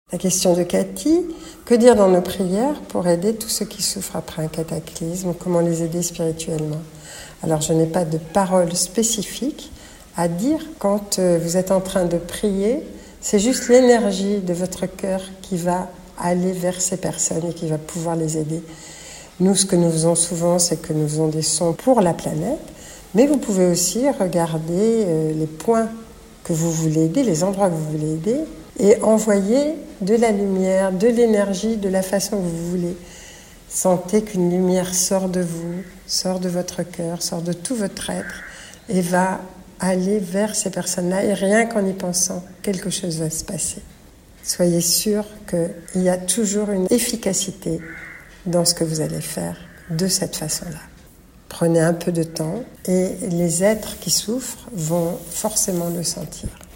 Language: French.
La question de Cathy, que dire dans nos prières pour aider tous ceux qui souffrent après un cataclysme, comment les aider spirituellement? Alors je n'ai pas de paroles spécifiques à dire quand vous êtes en train de prier, c'est juste l'énergie de votre cœur qui va aller vers ces personnes et qui va pouvoir les aider. Nous, ce que nous faisons souvent, c'est que nous faisons des sons pour la planète, mais vous pouvez aussi regarder les points que vous voulez aider, les endroits que vous voulez aider, et envoyer de la lumière, de l'énergie, de la façon que vous voulez. Sentez qu'une lumière sort de vous, sort de votre cœur, sort de tout votre être et va aller vers ces personnes-là. Et rien qu'en y pensant, quelque chose va se passer. Soyez sûr qu'il y a toujours une efficacité dans ce que vous allez faire de cette façon-là. Prenez un peu de temps et les êtres qui souffrent vont forcément le sentir.